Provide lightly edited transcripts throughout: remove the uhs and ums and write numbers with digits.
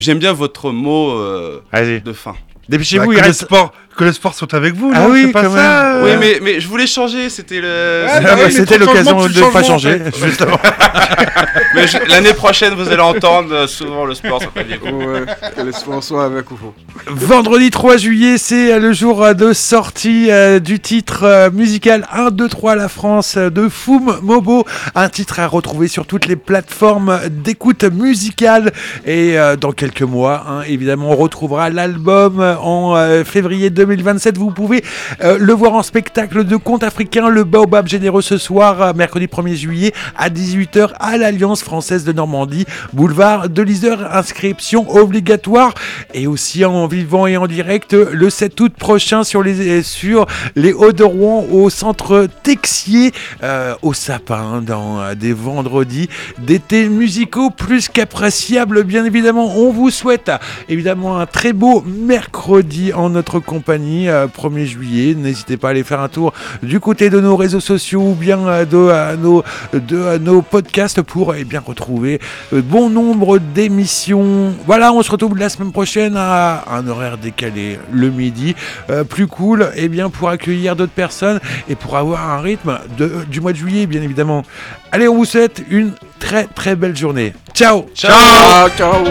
J'aime bien votre mot Allez. de fin. Dépêchez-vous, que le sport soit avec vous, Ah non, oui, c'est pas quand ça. Oui, mais je voulais changer, c'était le... c'était l'occasion de ne pas changer, justement. Mais l'année prochaine, vous allez entendre souvent le sport, ça peut dire. Ouais, que le sport soit avec vous. Vendredi 3 juillet, c'est le jour de sortie du titre musical 1, 2, 3 La France de Foum Mobo. Un titre à retrouver sur toutes les plateformes d'écoute musicale. Et dans quelques mois, évidemment, on retrouvera l'album en février 2027. Vous pouvez le voir en spectacle de conte africain, le Baobab Généreux ce soir, mercredi 1er juillet à 18h à l'Alliance Française de Normandie, boulevard de l'Isère, inscription obligatoire. Et aussi en vivant et en direct le 7 août prochain sur les Hauts de Rouen au centre Texier, au Sapin, dans des vendredis d'été musicaux plus qu'appréciables, bien évidemment. On vous souhaite évidemment un très beau mercredi en notre compagnie, 1er juillet. N'hésitez pas à aller faire un tour du côté de nos réseaux sociaux ou bien de nos podcasts pour bien retrouver bon nombre d'émissions. Voilà, on se retrouve la semaine prochaine à un horaire décalé, le midi, plus cool, et bien pour accueillir d'autres personnes et pour avoir un rythme du mois de juillet, bien évidemment. Allez, on vous souhaite une très très belle journée. Ciao. Ciao. Ciao.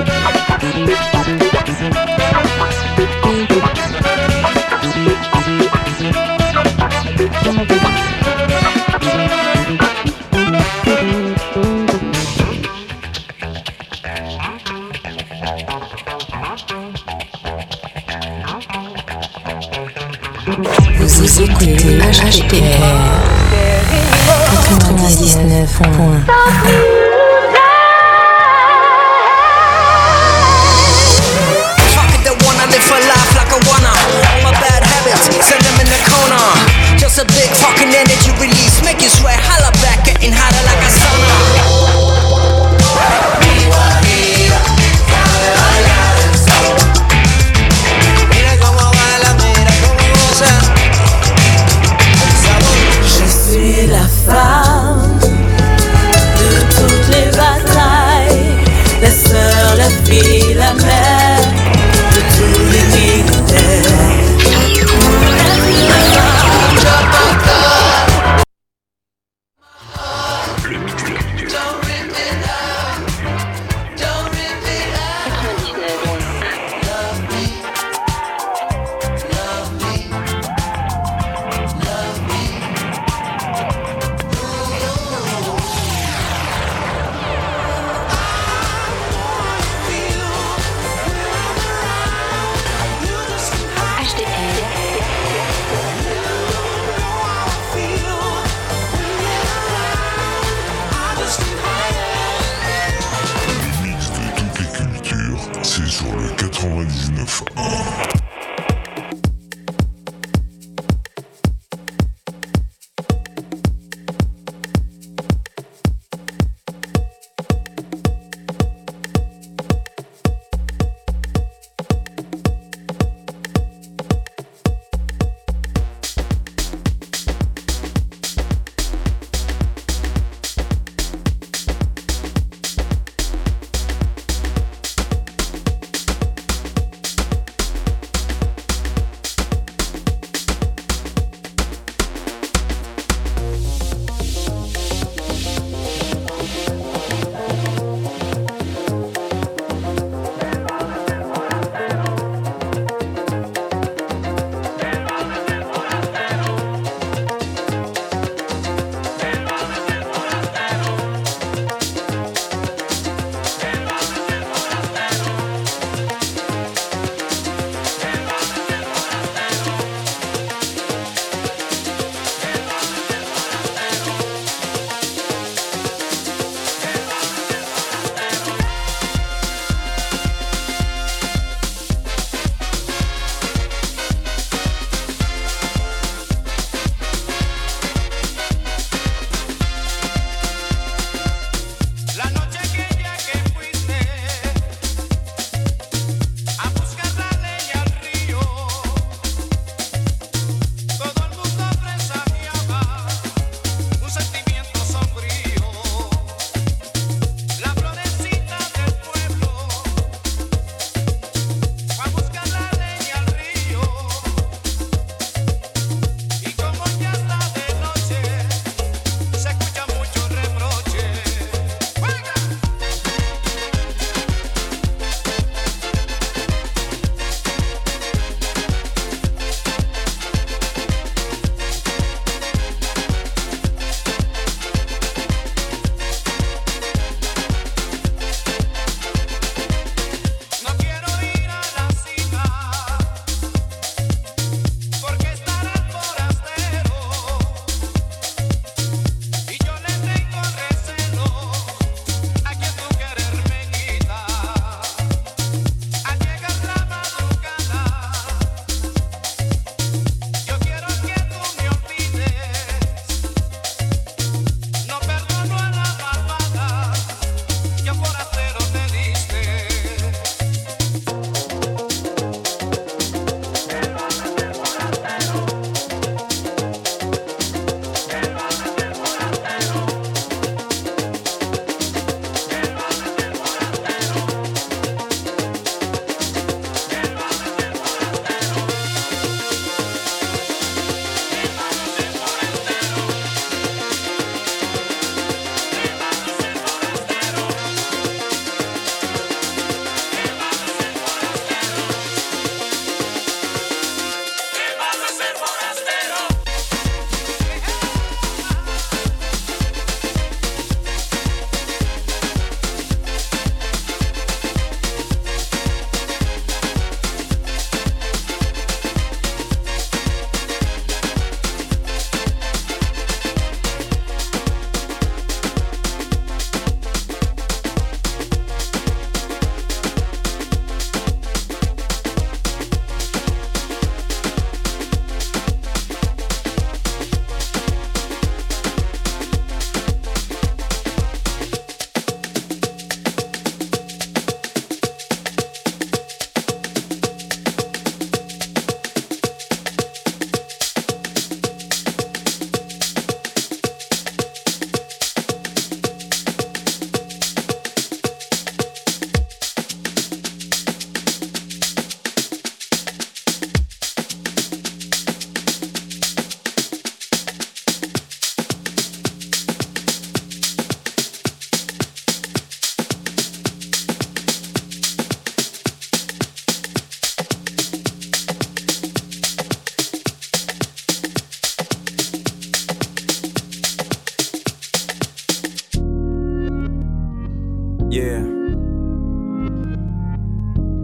Vous écoutez HDR 99 points. Just a big fucking energy release, make you sweat, holla back, getting hotter like a sauna. Mira cómo baila, mira cómo goza. Je suis la femme de toutes les batailles, la sœur, la fille, la mère de tous les militaires. C'est sur le 99.1.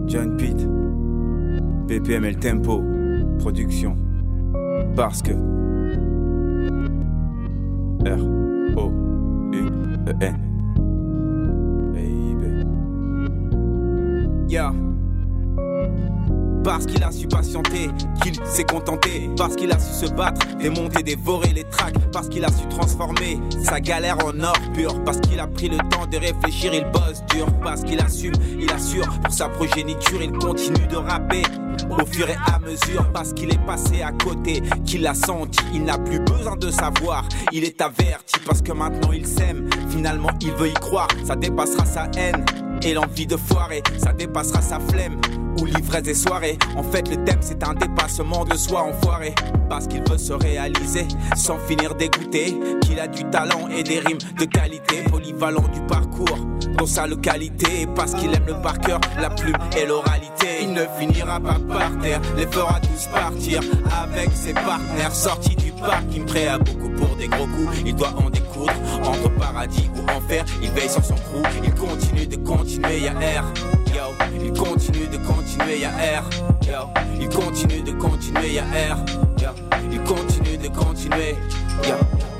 John Pitt, BPM et le tempo, production, parce que R-O-U-E-N, baby. Yeah. Parce qu'il a su patienter, qu'il s'est contenté. Parce qu'il a su se battre, démonter, dévorer les tracks. Parce qu'il a su transformer sa galère en or pur. Parce qu'il a pris le temps de réfléchir, il bosse dur. Parce qu'il assume, il assure pour sa progéniture. Il continue de rapper au fur et à mesure. Parce qu'il est passé à côté, qu'il l'a senti. Il n'a plus besoin de savoir, il est averti. Parce que maintenant il s'aime, finalement il veut y croire. Ça dépassera sa haine et l'envie de foirer. Ça dépassera sa flemme ou l'ivresse des soirées. En fait le thème c'est un dépassement de soi enfoiré. Parce qu'il veut se réaliser sans finir dégoûté. Qu'il a du talent et des rimes de qualité. Polyvalent du parcours dans sa localité. Parce qu'il aime le par cœur, la plume et l'oralité. Il ne finira pas par terre, les fera tous partir. Avec ses partenaires sortis du parking. Prêt à beaucoup pour des gros coups. Il doit en découdre entre paradis ou enfer. Il veille sur son crew, il continue de continuer, y'a R. Yo, il continue de continuer, y'a R. Yo, il continue de continuer, y'a R. Yo, il continue de continuer. Yo.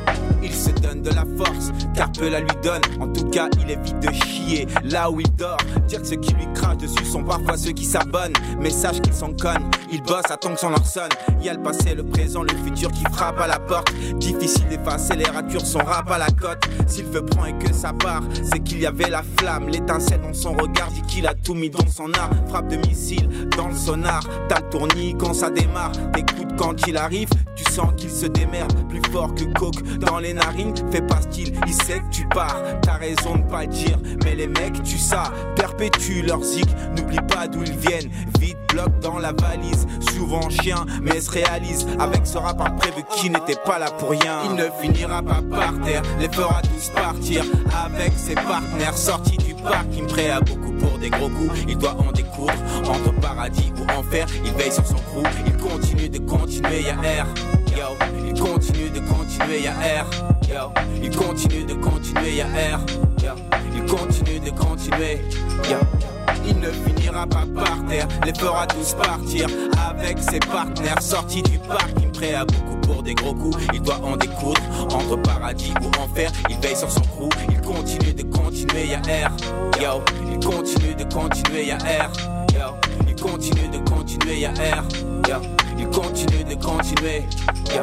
Il se donne de la force, car peu la lui donne. En tout cas, il évite de chier là où il dort. Dire que ceux qui lui crachent dessus sont parfois ceux qui s'abonnent. Mais sache qu'ils s'en connent, il bosse, attend que son heure sonne. Y'a le passé, le présent, le futur qui frappe à la porte. Difficile d'effacer les ratures, son rap à la cote. S'il veut prendre et que ça part, c'est qu'il y avait la flamme. L'étincelle dans son regard dit qu'il a tout mis dans son art. Frappe de missile dans le sonar, t'as le tournis quand ça démarre. T'écoutes quand il arrive, tu sens qu'il se démerde. Plus fort que coke dans les narines, fais pas style, il sait que tu pars. T'as raison de pas le dire, mais les mecs tu ça perpétuent leur zik. N'oublie pas d'où ils viennent, vite bloc dans la valise. Souvent chien, mais se réalise avec ce rap imprévu qui n'était pas là pour rien. Il ne finira pas par terre, les fera tous partir. Avec ses partenaires sortis du parking. Prêt à beaucoup pour des gros coups, il doit en découdre entre paradis ou enfer. Il veille sur son crew, il continue de continuer, y'a R. Yo, il continue de continuer, y'a R. Yo, il continue de continuer, y'a R. Yo, il continue de continuer. Yo. Il ne finira pas par terre, les fera tous partir. Avec ses partenaires sortis du parking. Prêt à beaucoup pour des gros coups, il doit en découdre entre paradis ou enfer. Il veille sur son crew, il continue de continuer, y'a R. Yo, il continue de continuer, y'a R. Yo, il continue de continuer, y'a R. Yo, il continue de continuer. Yo.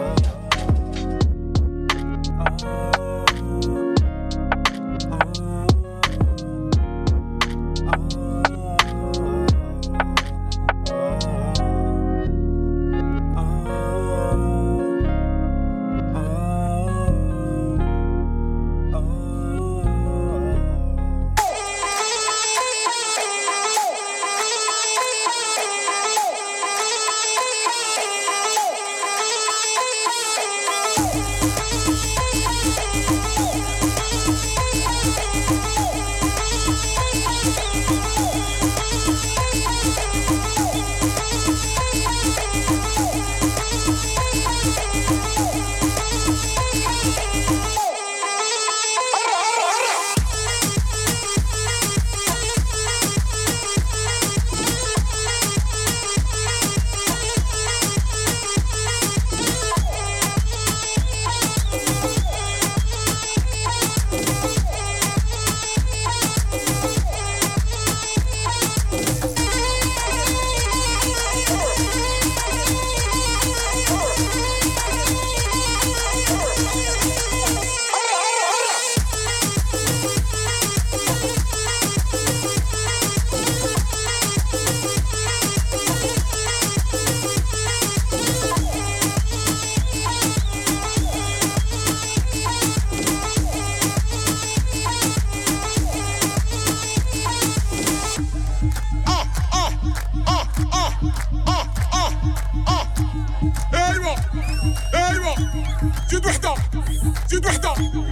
زيد وحده زيد وحده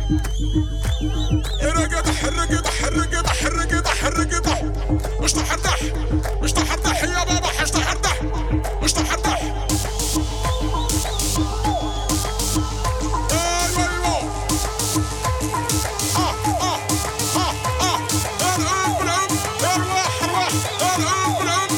رقد حرقد حرقد حرقد حرقد اشطح ارتاح اشطح ارتاح يا بابا اشطح ارتاح اشطح ارتاح ايوه العب العب ارواح ارواح العب العب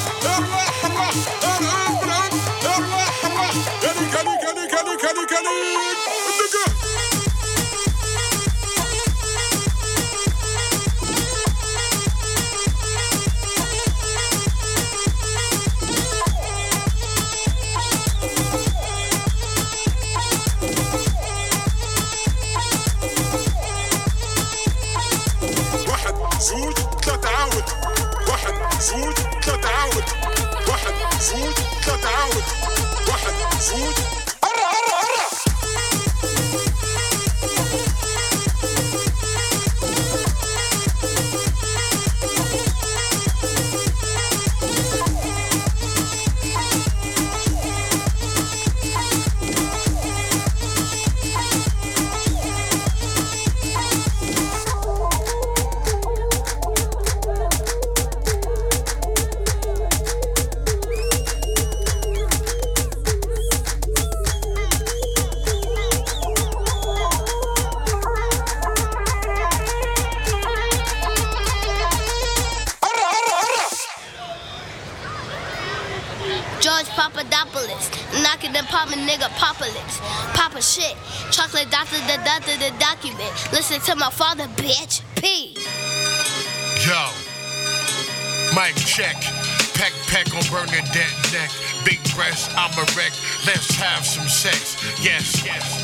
George Papadopoulos, knocking them Papa nigga Papa lips. Papa shit, chocolate doctor, the document. Listen to my father, bitch. P. Yo, mic check. Peck on Bernadette neck. Big breast, I'm a wreck. Let's have some sex. Yes.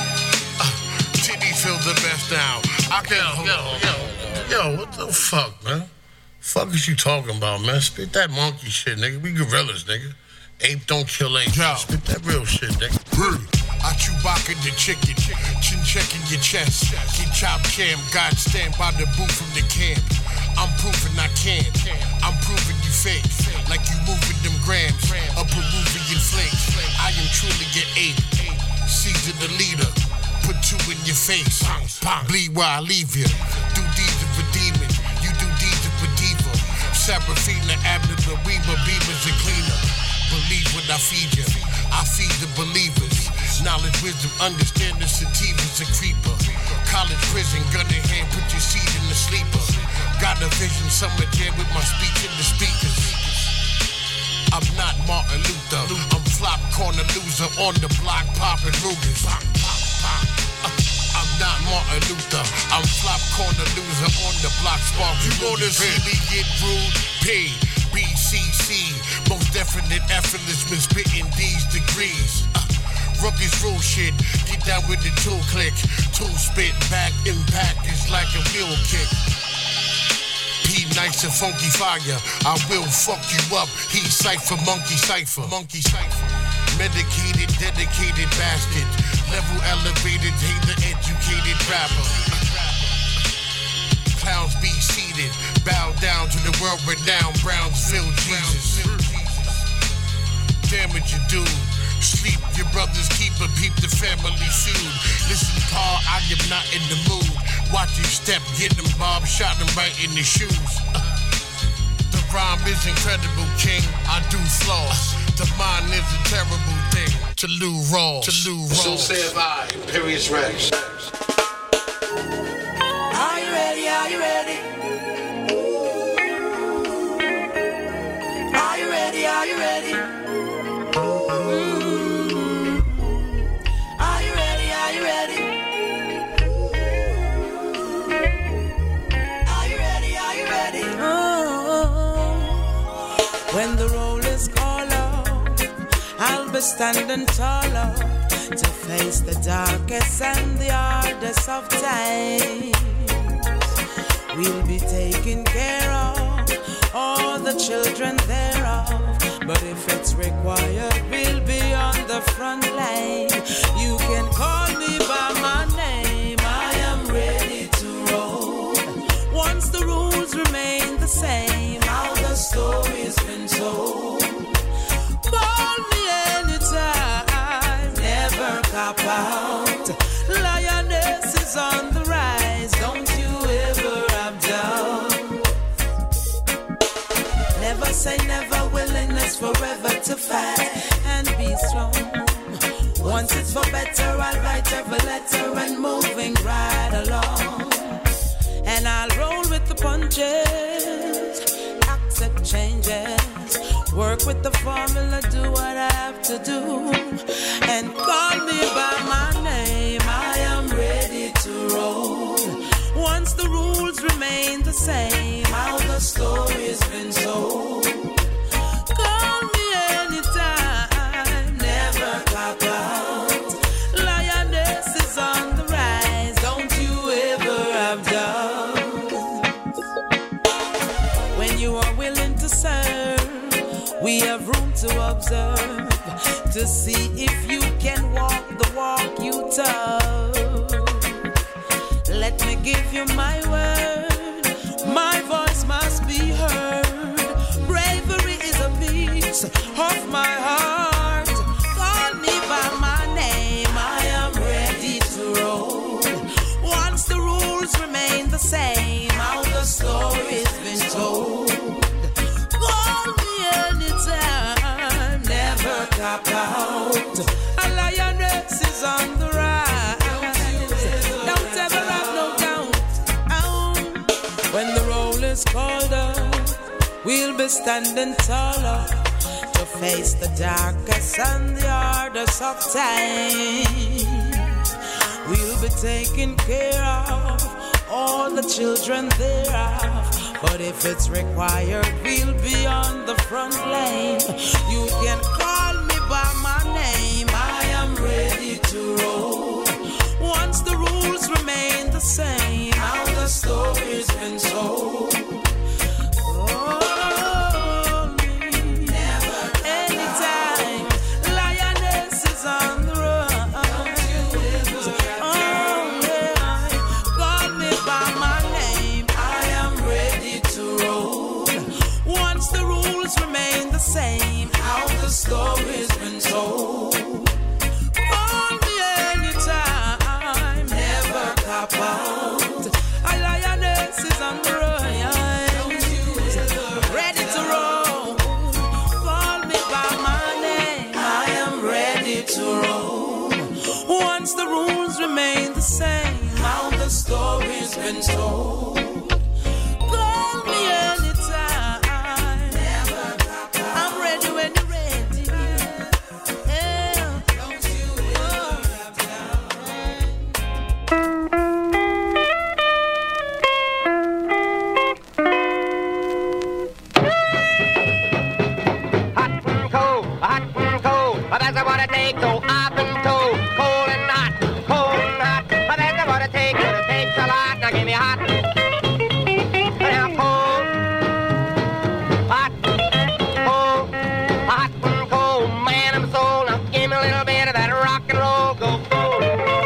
Titty feel the best now. I can Yo, what the fuck, man? Fuck is you talking about, man? Spit that monkey shit, nigga. We gorillas, nigga. Ape don't kill ape. Yo. Spit that real shit, nigga. I Chewbacca the chicken. Chin checking your chest. Get chop cam. God stand by the booth from the camp. I'm proving I can. I'm proving you fake. Like you moving them grams. A Peruvian flake. I am truly your ape. Caesar the leader. Put two in your face. Bleed while I leave you. Do deeds of a demon. You do deeds of a diva. Seraphina, Abner, Reba, Beavers, and cleaner. Believe when I feed you. I feed the believers. Knowledge, wisdom, understanding, sativa's a creeper. College, prison, gun in hand, put your seed in the sleeper. Got a vision, summer jam with my speech in the speakers. I'm not Martin Luther. I'm flop corner loser on the block popping Rugers. I'm not Martin Luther. I'm flop corner loser on the block sparking. You wanna see me get rude? P. BCC, most definite effortless when spitting these degrees. Rookies rule shit, get down with the tool click. Tool spit, back impact is like a wheel kick. P nice and funky fire, I will fuck you up. He cipher, monkey cipher. Medicated, dedicated bastard. Level elevated, hate the educated rapper. Clowns be seated, bow down to the world-renowned Brownsville Jesus. Damage you do, sleep your brother's keeper, peep the family feud. Listen, Pa, I am not in the mood. Watch your step, get them Bob, shot him right in the shoes. The rhyme is incredible, king. I do flaws. The mind is a terrible thing. To Lou Rawls. So say I, Imperious Rex. Are you ready? Are you ready? Are you ready? Are you ready? Are you ready? Are you ready? Are you ready? Are you ready? When the roll is called up, I'll be standing taller to face the darkest and the hardest of times. We'll be taking care of all the children thereof. But if it's required, we'll be on the front line. You can call me by my name. I am ready to roll. Once the rules remain the same, how the story's been told. Call me anytime, never cop out. Lioness is on the rise, don't you ever have doubt. Never say never, willingness forever to fight and be strong. Once it's for better, I'll write every letter and moving right along. And I'll roll with the punches, accept changes. Work with the formula, do what I have to do, and call me by my name. I am ready to roll. Once the rules remain the same, how the story's been told. Call me anytime, never clock out. Lioness is on the rise, don't you ever have doubts. When you are willing to serve, we have room to observe, to see if you can walk the walk you took. Let me give you my word, my voice must be heard. Bravery is a piece of my heart. Call me by my name, I am ready to roll. Once the rules remain the same, how the story's been told. Call me anytime, never cop out. A lioness is on the rise, don't ever have no doubt. When the roll is called up, we'll be standing taller to face the darkest and the hardest of time. We'll be taking care of all the children thereof, but if it's required, we'll be on the front lane. You can call me by my name, I am ready to roll. Once the rules remain the same, how the story's been told. Call me never anytime, lioness is on the run. Oh yeah, call me by my name, I am ready to roll. Once the rules remain the same, how the story's been told. Call me anytime, never cop out. A lioness is on the rise, ready to roll. Call me by my name, I am ready to roll. Once the rules remain the same, how the story's been told. Call me anytime, never cop out. I'm ready when you're ready. Yeah. Don't you ever have hot and cold, that's what it takes, so hot and cold, cold and hot, that's what it takes a lot, now give me hot, now cold, hot and cold, man I'm sold, now give me a little bit of that rock and roll, go cold.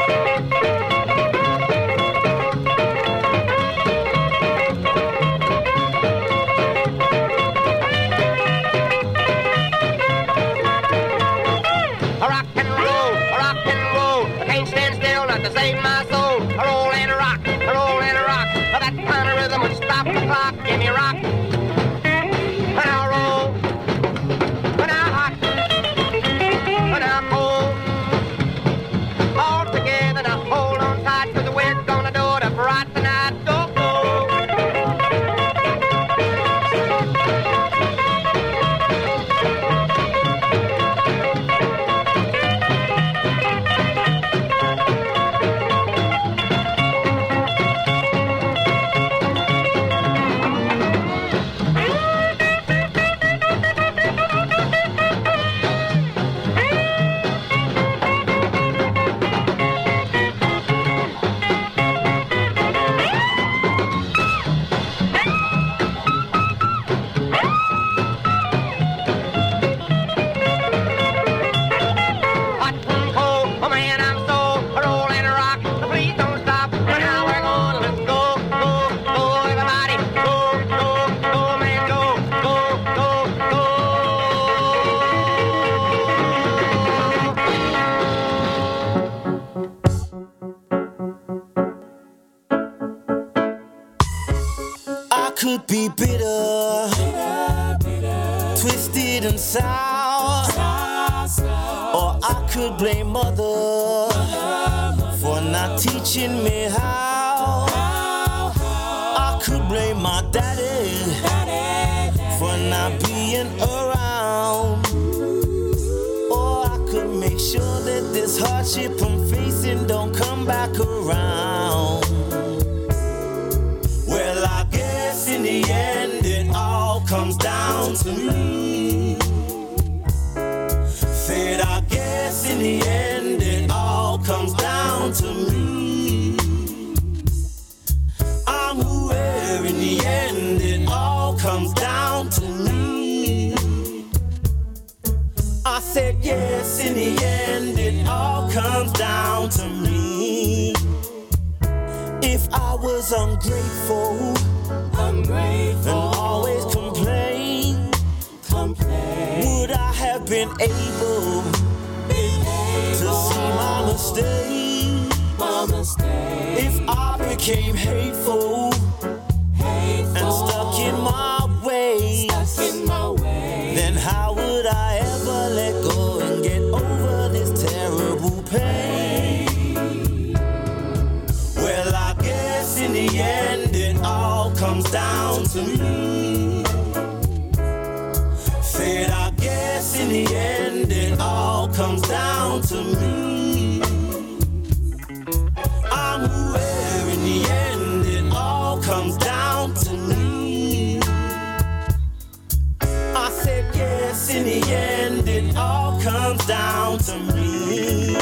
To save my soul, roll and rock, that kind of rhythm would stop the clock, give me rock, and I'll roll, and I'll hot, and I'll cold, all together, now hold on tight, cause the wind's gonna do it up right tonight, go cold. could be bitter, twisted and sour, or I could blame mother for not teaching me how. I could blame my daddy for not being around. ship I'm facing don't come back around. Well, I guess in the end it all comes down to me. Said I guess in the end it all comes down to me. I'm aware in the end it all comes down to me. I said yes, in the end it all comes down to me. If I was ungrateful, and always complain, would I have been able to see my mistake? If I became hateful and stuck in my ways, then how would I ever let go and get over this terrible pain? Well, I guess in the end it all comes down to me. Said I guess in the end it all comes down to me. I'm aware in the end it all comes down to me. I said yes, in the end it all comes down to me.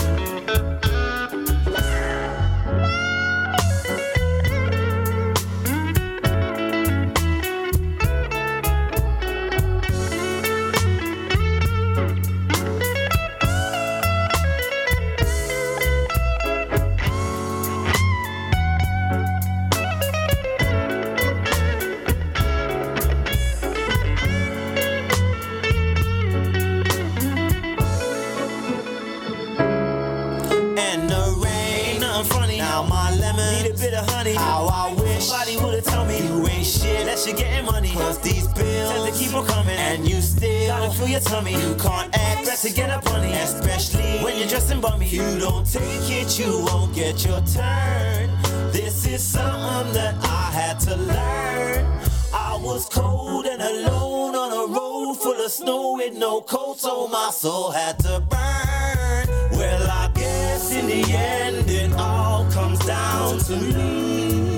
How I wish somebody would've told me you ain't shit, that you're getting money. Cause these bills tend to keep on coming, and you still gotta fill your tummy. You can't act best to get up on it, especially when you're dressing bummy. You don't take it, you won't get your turn. This is something that I had to learn. I was cold and alone on a road full of snow with no coat, so my soul had to burn. Well, I guess in the end it all comes down to me.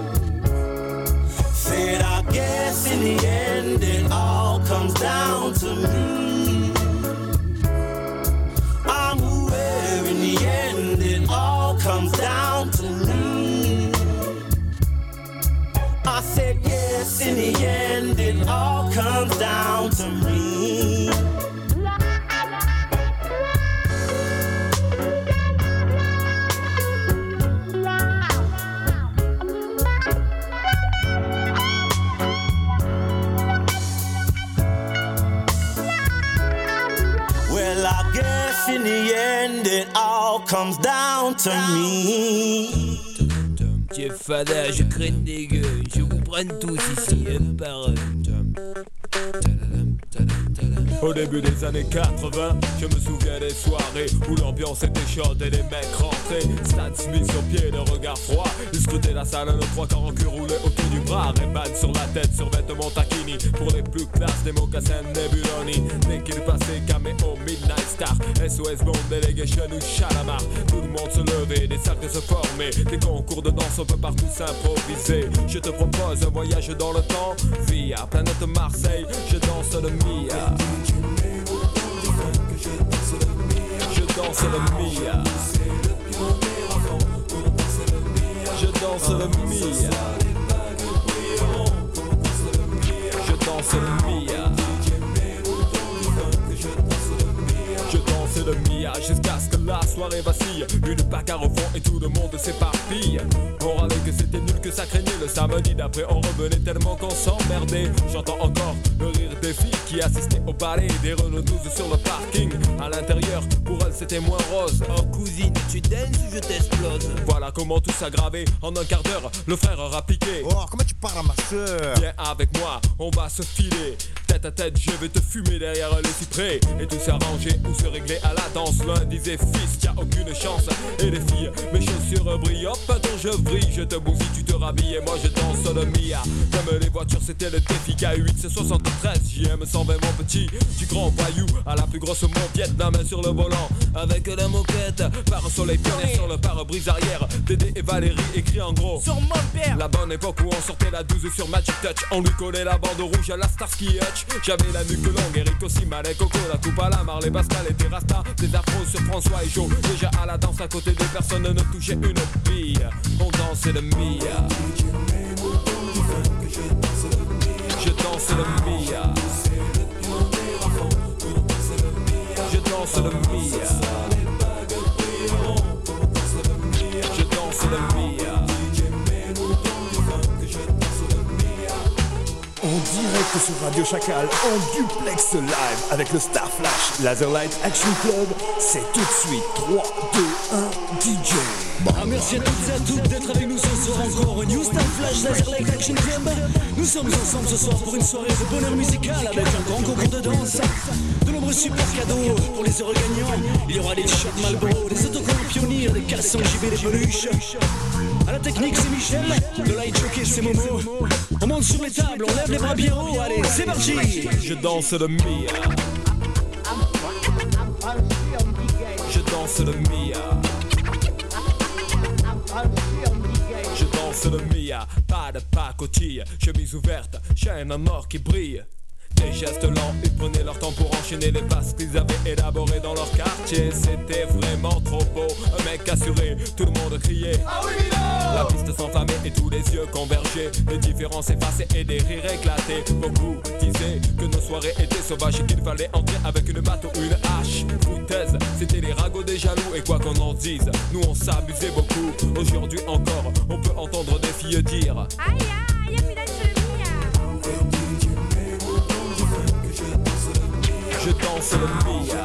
Said I guess in the end it all comes down to me. I'm aware in the end it all comes down to me. I said yes, in the end it all comes down to me. Well, I guess in the end it all comes down to me. Jeff Fada, je crête des gueux, je vous prenne tous ici, un par un. Au début des années 80, je me souviens des soirées où l'ambiance était chaude et les mecs rentraient. Stan Smith sur pied, le regard froid. Ils scrutaient la salle, nos trois quarts en cul roulés autour du bras. Ray-Ban sur la tête, sur vêtements taquini. Pour les plus classes, des mocassins Nebuloni. Dès qu'il passait, caméo, Midnight Star, SOS Bond, Delegation ou Chalamar. Tout le monde se levait, des cercles se formaient. Des concours de danse, on peut partout s'improviser. Je te propose un voyage dans le temps via planète Marseille, je danse le Mia. Je danse le Mia. Je danse le Mia. Je danse le Mia. Je danse le Mia jusqu'à ce que la soirée vacille. Une bagarre au fond et tout le monde s'éparpille. On râlait que c'était nul, que ça craignait. Le samedi d'après on revenait tellement qu'on s'emmerdait. J'entends encore le rire des filles qui assistaient au ballet des Renault 12 sur le parking. À l'intérieur, pour elles c'était moins rose. Oh cousine, tu danses ou je t'explose? Voilà comment tout s'aggravait. En un quart d'heure, le frère aura piqué. Oh, comment tu parles à ma soeur? Viens avec moi, on va se filer. Tête à tête, je vais te fumer derrière les cyprès. Et tout s'arranger ou se régler à la danse. L'un disait fils, y'a aucune chance. Et les filles, mes chaussures brillent. Hop, attends, je vrille, je te bousille, tu te rhabilles. Et moi je danse le Mia. Comme les voitures, c'était le défi. K8, c'est 73. JM 120, mon petit. Du grand voyou à la plus grosse mobiette. La main sur le volant avec la moquette. Par un soleil pionnier sur le pare-brise arrière. Dédé et Valérie écrit en gros sur mon père. La bonne époque où on sortait la 12 sur Magic Touch. On lui collait la bande rouge à la Starsky Hutch. J'avais la nuque longue, Eric aussi, Malek, Coco, la coupe à la Marley, Pascal et des Rasta. Des afros sur François et Joe. Déjà à la danse à côté des personnes ne touchaient une bille. On dansait le Mia. Je danse le Mia. Je danse le Mia. Je danse le Mia. En direct sur Radio Chacal, en duplex live avec le Star Flash Laserlight Action Club, c'est tout de suite 3, 2, 1, DJ. Merci à toutes et à toutes d'être avec nous ce soir encore au New Star Flash Laserlight Action Club. Nous sommes ensemble ce soir pour une soirée de bonheur musical avec un grand concours de danse, de nombreux super cadeaux pour les heureux gagnants. Il y aura des shots Marlboro, des autocollants Pionnier, des caleçons JB, des peluches. À la technique c'est Michel, le light jockey c'est Momo. On monte sur les tables, on lève les bras bien haut, allez c'est parti. Je danse le Mia. Je danse le Mia. Je danse le Mia. Pas de pacotille, chemise ouverte, chaîne en or qui brille. Des gestes lents, ils prenaient leur temps pour enchaîner les passes qu'ils avaient élaborées dans leur quartier. C'était vraiment trop beau, un mec assuré, tout le monde criait ah oui, la piste s'enflammait et tous les yeux convergeaient. Les différences effacées et des rires éclatés. Beaucoup disaient que nos soirées étaient sauvages et qu'il fallait entrer avec une batte ou une hache. Foutaise, c'était les ragots des jaloux. Et quoi qu'on en dise, nous on s'abusait beaucoup. Aujourd'hui encore, on peut entendre des filles dire aïe aïe, y'a plus d'être chez le Mia. Je danse le Mia.